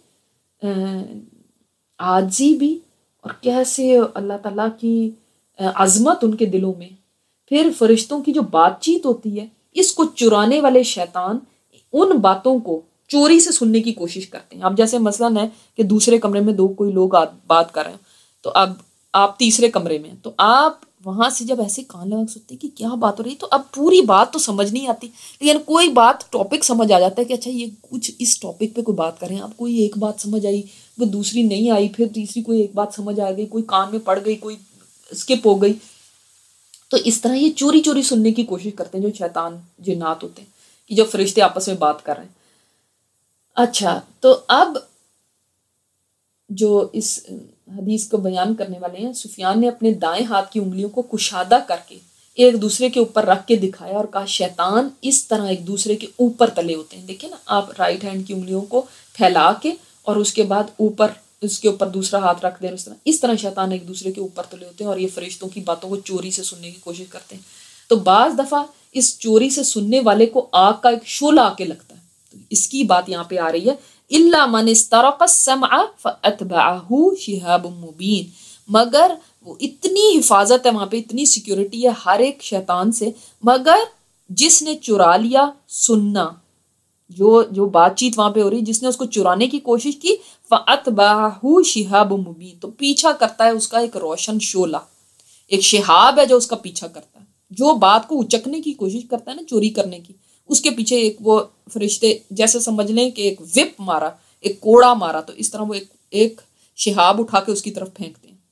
عاجزی بھی، اور کیسے اللہ تعالیٰ کی عظمت ان کے دلوں میں. پھر فرشتوں کی جو بات چیت ہوتی ہے، اس کو چرانے والے شیطان ان باتوں کو چوری سے سننے کی کوشش کرتے ہیں. اب جیسے مثلاً ہے کہ دوسرے کمرے میں دو کوئی لوگ بات کر رہے ہیں، تو اب آپ تیسرے کمرے میں، تو آپ وہاں سے جب ایسے کان لگا سکتے کہ کیا بات ہو رہی، تو اب پوری بات تو سمجھ نہیں آتی، لیکن کوئی بات ٹاپک سمجھ آ جاتا ہے کہ اچھا یہ کچھ اس ٹاپک پہ کوئی بات کر رہے ہیں. اب کوئی ایک بات سمجھ آئی، وہ دوسری نہیں آئی، پھر تیسری کوئی ایک بات سمجھ آ گئی، کوئی کان میں پڑ گئی، کوئی اسکپ ہو گئی. تو اس طرح یہ چوری چوری سننے کی کوشش کرتے ہیں جو شیطان جنات ہوتے ہیں کہ جو فرشتے آپس میں بات کر رہے ہیں. اچھا، تو اب جو اس حدیث کو بیان کرنے والے ہیں، سفیان نے اپنے دائیں ہاتھ کی انگلیوں کو کشادہ کر کے ایک دوسرے کے اوپر رکھ کے دکھایا اور کہا شیطان اس طرح ایک دوسرے کے اوپر تلے ہوتے ہیں. دیکھیں نا آپ رائٹ ہینڈ کی انگلیوں کو پھیلا کے اور اس کے بعد اوپر اس کے اوپر دوسرا ہاتھ رکھ دیں، اس طرح اس طرح شیطان ایک دوسرے کے اوپر تلے ہوتے ہیں اور یہ فرشتوں کی باتوں کو چوری سے سننے کی کوشش کرتے ہیں. تو بعض دفعہ اس چوری سے سننے والے کو آگ کا ایک شعلہ آ کے لگتا ہے. تو اس کی بات یہاں پہ آ رہی ہے الا من استرق السمع فاتبعه شهاب مبین، مگر وہ اتنی حفاظت ہے وہاں پہ، اتنی سیکیورٹی ہے ہر ایک شیطان سے، مگر جس نے چرا لیا سننا، جو جو بات چیت وہاں پہ ہو رہی، جس نے اس کو چرانے کی کوشش کی، فاتبعه شهاب مبین، تو پیچھا کرتا ہے اس کا ایک روشن شعلہ، ایک شہاب ہے جو اس کا پیچھا کرتا ہے. جو بات کو اچکنے کی کوشش کرتا ہے نا، چوری کرنے کی، اس کے پیچھے ایک وہ فرشتے جیسے سمجھ لیں کہ ایک وپ مارا، ایک کوڑا مارا، تو اس طرح وہ ایک ایک شہاب اٹھا کے اس کی طرف پھینکتے ہیں.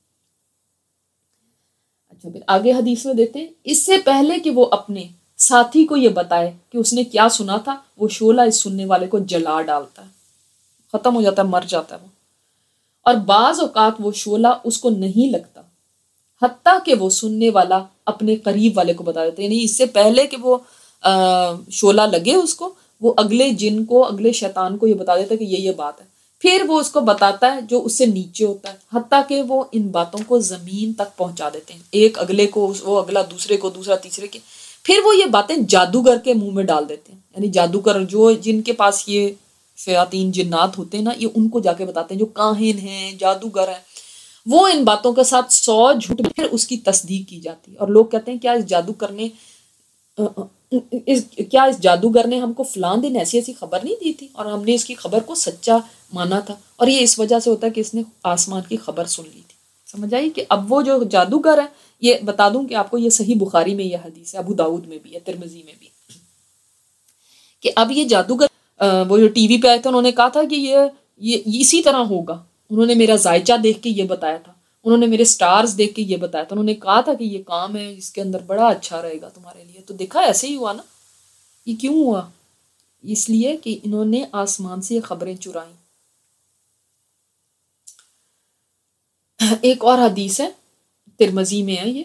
اچھا، پھر آگے حدیث میں دیتے ہیں اس سے پہلے کہ وہ اپنے ساتھی کو یہ بتائے کہ اس نے کیا سنا تھا، وہ شعلہ اس سننے والے کو جلا ڈالتا ہے، ختم ہو جاتا ہے، مر جاتا ہے وہ. اور بعض اوقات وہ شعلہ اس کو نہیں لگتا حتیٰ کہ وہ سننے والا اپنے قریب والے کو بتا دیتے، یعنی اس سے پہلے کہ وہ شعلہ لگے اس کو، وہ اگلے جن کو، اگلے شیطان کو یہ بتا دیتا ہے کہ یہ یہ بات ہے. پھر وہ اس کو بتاتا ہے جو اس سے نیچے ہوتا ہے، حتیٰ کہ وہ ان باتوں کو زمین تک پہنچا دیتے ہیں، ایک اگلے کو، وہ اگلا دوسرے کو، دوسرا تیسرے کے. پھر وہ یہ باتیں جادوگر کے منہ میں ڈال دیتے ہیں، یعنی جادوگر جو جن کے پاس یہ شیاطین جنات ہوتے ہیں نا، یہ ان کو جا کے بتاتے ہیں، جو کاہن ہیں، جادوگر ہیں، وہ ان باتوں کے ساتھ سو جھوٹ، پھر اس کی تصدیق کی جاتی ہے. اور لوگ کہتے ہیں کیا اس جادو کرنے اس کیا اس جادوگر نے ہم کو فلاں دن ایسی ایسی خبر نہیں دی تھی اور ہم نے اس کی خبر کو سچا مانا تھا، اور یہ اس وجہ سے ہوتا ہے کہ اس نے آسمان کی خبر سن لی تھی. سمجھ آئی کہ اب وہ جو جادوگر ہے، یہ بتا دوں کہ آپ کو، یہ صحیح بخاری میں یہ حدیث ہے، ابو داؤد میں بھی ہے، ترمذی میں بھی، کہ اب یہ جادوگر وہ جو ٹی وی پہ آئے تھے انہوں نے کہا تھا کہ یہ یہ اسی طرح ہوگا. انہوں نے میرا ذائچہ دیکھ کے یہ بتایا تھا، انہوں نے میرے سٹارز دیکھ کے یہ بتایا تھا، انہوں نے کہا تھا کہ یہ کام ہے اس کے اندر بڑا اچھا رہے گا تمہارے لیے. تو دیکھا ایسے ہی ہوا نا. یہ کیوں ہوا؟ اس لیے کہ انہوں نے آسمان سے یہ خبریں چرائیں. ایک اور حدیث ہے، ترمذی میں ہے یہ.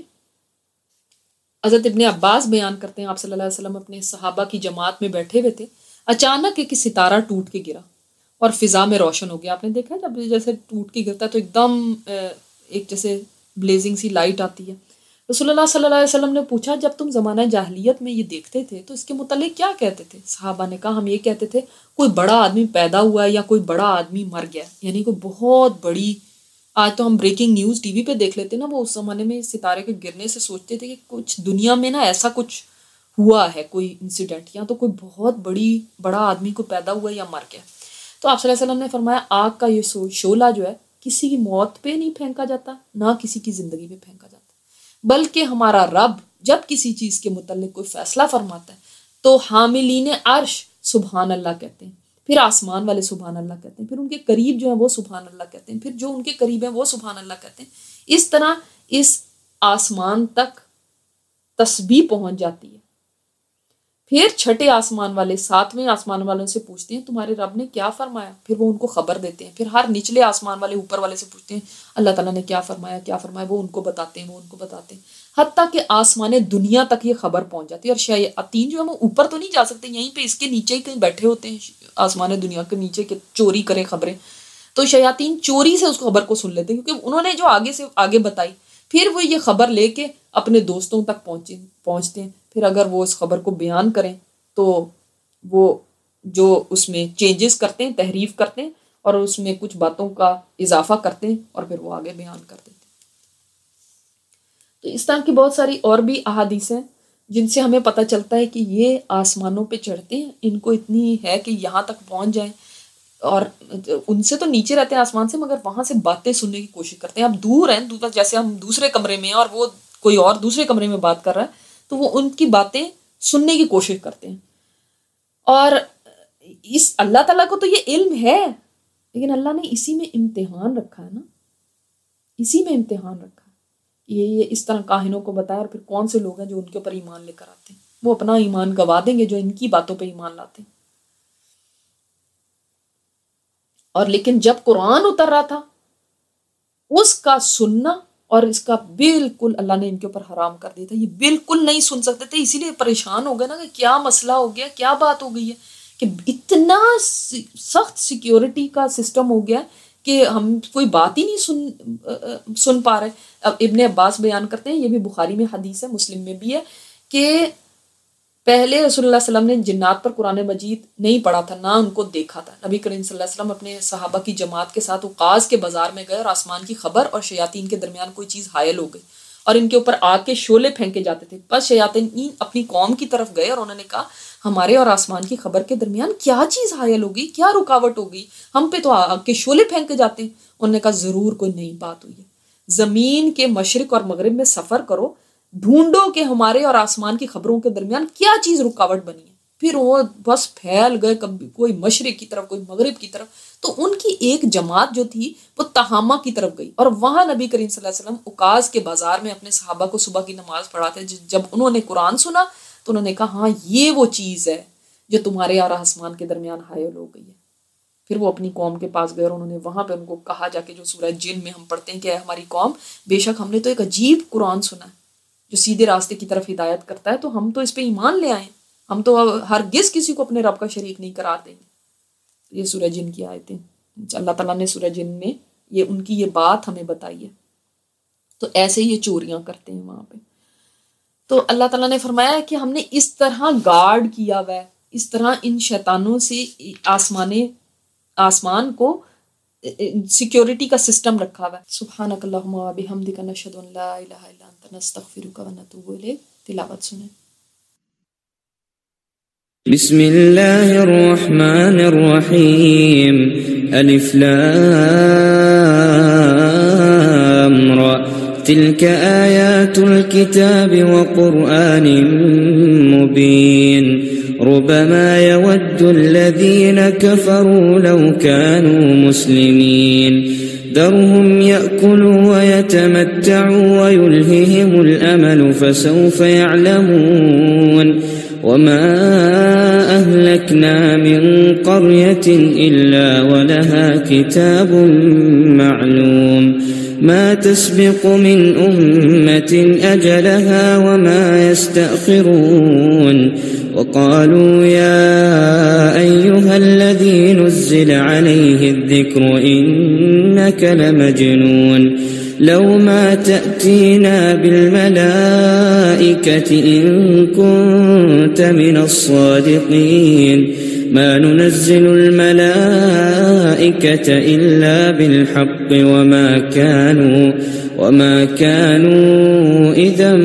حضرت ابن عباس بیان کرتے ہیں آپ صلی اللہ علیہ وسلم اپنے صحابہ کی جماعت میں بیٹھے ہوئے تھے، اچانک ایک ستارہ ٹوٹ کے گرا اور فضا میں روشن ہو گیا. آپ نے دیکھا جب جیسے ٹوٹ کے گرتا ہے تو ایک دم ایک جیسے بلیزنگ سی لائٹ آتی ہے. رسول اللہ صلی اللہ علیہ وسلم نے پوچھا جب تم زمانہ جاہلیت میں یہ دیکھتے تھے تو اس کے متعلق کیا کہتے تھے؟ صحابہ نے کہا ہم یہ کہتے تھے کوئی بڑا آدمی پیدا ہوا ہے یا کوئی بڑا آدمی مر گیا، یعنی کوئی بہت بڑی. آج تو ہم بریکنگ نیوز ٹی وی پہ دیکھ لیتے نا، وہ اس زمانے میں ستارے کے گرنے سے سوچتے تھے کہ کچھ دنیا میں نا ایسا کچھ ہوا ہے، کوئی انسیڈنٹ، یا تو کوئی بہت بڑی بڑا آدمی کو پیدا ہوا یا مر گیا. تو آپ صلی اللہ علیہ وسلم نے فرمایا آگ کا یہ شعلہ جو ہے کسی کی موت پہ نہیں پھینکا جاتا، نہ کسی کی زندگی پہ پھینکا جاتا، بلکہ ہمارا رب جب کسی چیز کے متعلق کوئی فیصلہ فرماتا ہے تو حاملین عرش سبحان اللہ کہتے ہیں، پھر آسمان والے سبحان اللہ کہتے ہیں، پھر ان کے قریب جو ہیں وہ سبحان اللہ کہتے ہیں، پھر جو ان کے قریب ہیں وہ سبحان اللہ کہتے ہیں. اس طرح اس آسمان تک تسبیح پہنچ جاتی ہے. پھر چھٹے آسمان والے ساتویں آسمان والوں سے پوچھتے ہیں تمہارے رب نے کیا فرمایا، پھر وہ ان کو خبر دیتے ہیں. پھر ہر نچلے آسمان والے اوپر والے سے پوچھتے ہیں اللہ تعالیٰ نے کیا فرمایا کیا فرمایا، وہ ان کو بتاتے ہیں وہ ان کو بتاتے ہیں، حتیٰ کہ آسمان دنیا تک یہ خبر پہنچ جاتی ہے. اور شیاطین جو ہے وہ اوپر تو نہیں جا سکتے، یہیں پہ اس کے نیچے ہی کہیں بیٹھے ہوتے ہیں آسمان دنیا کے نیچے، کہ چوری کریں خبریں. تو شیاطین چوری سے اس خبر کو سن لیتے ہیں کیونکہ انہوں نے جو آگے سے آگے بتائی، پھر وہ یہ خبر لے کے اپنے دوستوں تک پہنچے پہنچتے ہیں. پھر اگر وہ اس خبر کو بیان کریں تو وہ جو اس میں چینجز کرتے ہیں، تحریف کرتے ہیں اور اس میں کچھ باتوں کا اضافہ کرتے ہیں اور پھر وہ آگے بیان کر دیتے ہیں. تو اس طرح کی بہت ساری اور بھی احادیث ہیں جن سے ہمیں پتہ چلتا ہے کہ یہ آسمانوں پہ چڑھتے ہیں، ان کو اتنی ہے کہ یہاں تک پہنچ جائیں، اور ان سے تو نیچے رہتے ہیں آسمان سے، مگر وہاں سے باتیں سننے کی کوشش کرتے ہیں. اب دور ہیں، جیسے ہم دوسرے کمرے میں ہیں اور وہ کوئی اور دوسرے کمرے میں بات کر رہا ہے تو وہ ان کی باتیں سننے کی کوشش کرتے ہیں. اور اس اللہ تعالیٰ کو تو یہ علم ہے، لیکن اللہ نے اسی میں امتحان رکھا ہے نا، اسی میں امتحان رکھا ہے. یہ یہ اس طرح کاہنوں کو بتایا، اور پھر کون سے لوگ ہیں جو ان کے اوپر ایمان لے کر آتے ہیں، وہ اپنا ایمان گوا دیں گے جو ان کی باتوں پہ ایمان لاتے ہیں. اور لیکن جب قرآن اتر رہا تھا اس کا سننا اور اس کا بالکل اللہ نے ان کے اوپر حرام کر دیا تھا، یہ بالکل نہیں سن سکتے تھے. اسی لیے پریشان ہو گئے نا کہ کیا مسئلہ ہو گیا، کیا بات ہو گئی ہے کہ اتنا سخت سیکیورٹی کا سسٹم ہو گیا کہ ہم کوئی بات ہی نہیں سن سن پا رہے. اب ابن عباس بیان کرتے ہیں، یہ بھی بخاری میں حدیث ہے، مسلم میں بھی ہے، کہ پہلے رسول اللہ صلی اللہ علیہ وسلم نے جنات پر قرآن مجید نہیں پڑھا تھا، نہ ان کو دیکھا تھا. نبی کریم صلی اللہ علیہ وسلم اپنے صحابہ کی جماعت کے ساتھ اوقاز کے بازار میں گئے اور آسمان کی خبر اور شیاطین کے درمیان کوئی چیز حائل ہو گئی اور ان کے اوپر آگ کے شعلے پھینکے جاتے تھے. بس شیاطین اپنی قوم کی طرف گئے اور انہوں نے کہا ہمارے اور آسمان کی خبر کے درمیان کیا چیز حائل ہو گئی، کیا رکاوٹ ہو گئی، ہم پہ تو آگ کے شعلے پھینکے جاتے ہیں. انہوں نے کہا ضرور کوئی نئی بات ہوئی ہے، زمین کے مشرق اور مغرب میں سفر کرو، ڈھونڈو کہ ہمارے اور آسمان کی خبروں کے درمیان کیا چیز رکاوٹ بنی ہے. پھر وہ بس پھیل گئے، کبھی کوئی مشرق کی طرف کوئی مغرب کی طرف. تو ان کی ایک جماعت جو تھی وہ تہامہ کی طرف گئی اور وہاں نبی کریم صلی اللہ علیہ وسلم اوقاز کے بازار میں اپنے صحابہ کو صبح کی نماز پڑھاتے. جب انہوں نے قرآن سنا تو انہوں نے کہا ہاں یہ وہ چیز ہے جو تمہارے اور آسمان کے درمیان حائل ہو گئی ہے. پھر وہ اپنی قوم کے پاس گئے اور انہوں نے وہاں پہ ان کو کہا جا کے جو سورہ جن میں ہم پڑھتے ہیں کہ اے ہماری قوم، بے شک ہم نے تو ایک عجیب قرآن سنا ہے جو سیدھے راستے کی طرف ہدایت کرتا ہے، تو ہم تو اس پہ ایمان لے آئیں، ہم تو ہرگز کسی کو اپنے رب کا شریک نہیں قرار دیں گے. یہ سورہ جن کی آیتیں اللہ تعالیٰ نے سورہ جن میں یہ ان کی یہ بات ہمیں بتائی ہے. تو ایسے یہ چوریاں کرتے ہیں وہاں پہ. تو اللہ تعالیٰ نے فرمایا کہ ہم نے اس طرح گارڈ کیا ہوا ہے، اس طرح ان شیطانوں سے آسمانے آسمان کو سیکیورٹی کا سسٹم رکھا ہوا ہے. سبحانک اللہم و بحمدک نشہد ان لا الہ الا انت نستغفرک و نتوب الیک. تلاوت سنیں. بسم الله الرحمن الرحيم. ألف لام را. تلك آيات الكتاب وقرآن مبين. ربما يود الذين كفروا لو كانوا مسلمين. ذرهم يأكلوا ويتمتعوا ويلههم الأمل فسوف يعلمون. وما أهلكنا من قرية إلا ولها كتاب معلوم. ما تسبق من أمة أجلها وما يستأخرون. وقالوا يا أيها الذي نزل عليه الذكر إنك لمجنون. لو ما تأتينا بالملائكة إن كنت من الصادقين. ما ننزل الملائكة إلا بالحق وما كانوا وما كانوا إذا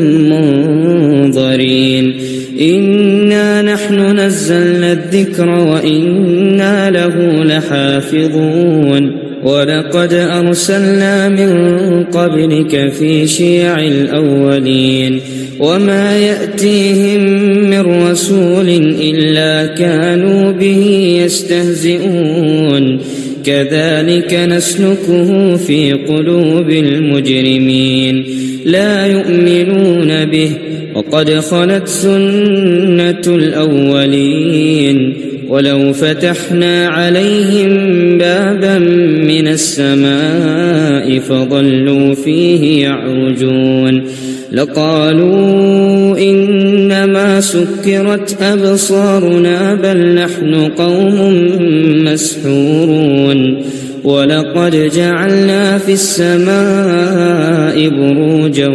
منظرين. إنا نحن نزلنا الذكر وإنا له لحافظون. ولقد أرسلنا من قبلك في شيع الأولين. وما يأتيهم من رسول إلا كانوا به يستهزئون. كذلك نسلكه في قلوب المجرمين. لا يؤمنون به وقد خلت سنة الأولين. ولو فتحنا عليهم بابا من السماء فظلوا فيه يعرجون لقالوا إنما سكرت أبصارنا بل نحن قوم مسحورون. ولقد جعلنا في السماء بروجا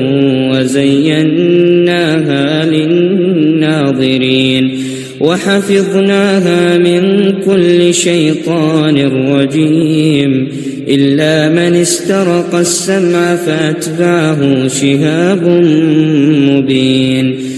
وزيناها للناظرين وحفظناها من كل شيطان رجيم إلا من استرق السمع فأتبعه شهاب مبين.